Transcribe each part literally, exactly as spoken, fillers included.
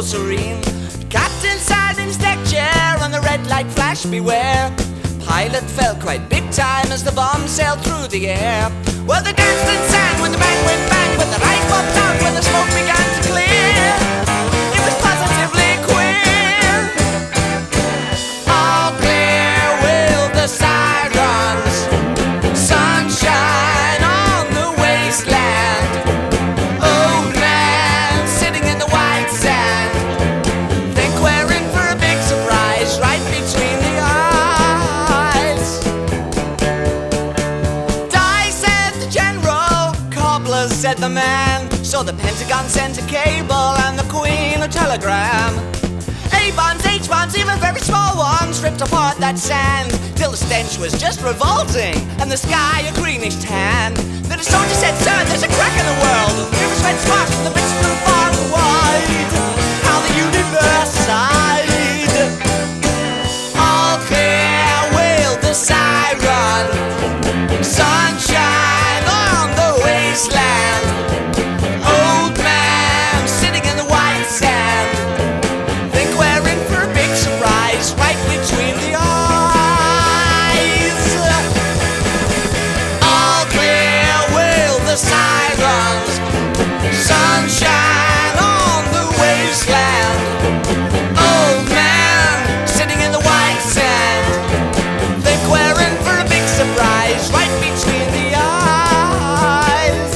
serene. Captain sat in his deck chair and the red light flashed, beware. Pilot felt quite big time as the bomb sailed through the air. Well, they danced and sang when the bang went bang, when the light popped out, when the smoke began to clear. It was positively queer. All clear with the sirens, sunshine on the wasteland. Old man sitting in the white sand. Think we're in for a big surprise right between the eyes. Die, said the general, cobbler, said the man. So the Pentagon sent a cable and the Queen a telegram. A-bombs, H-bombs, even very small ones ripped apart that sand, till the stench was just revolting and the sky a greenish tan. Then a soldier said, sir, there's a crack in the world. Rivers red sparks from the bits flew far and wide. How the universe sighed. All clear, wailed the siren. Sunshine on the wasteland. Old man sitting in the white sand. Think we're in for a big surprise right between the eyes. All clear, wail the sirens. Sunshine on the wasteland. Old man sitting in the white sand. Think we're in for a big surprise right between the eyes.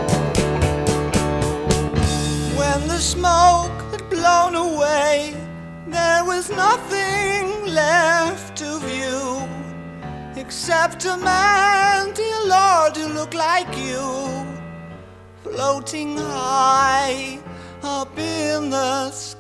When the smoke had blown away, there was nothing left to view except a man, dear Lord, who looked like you, floating high up in the sky.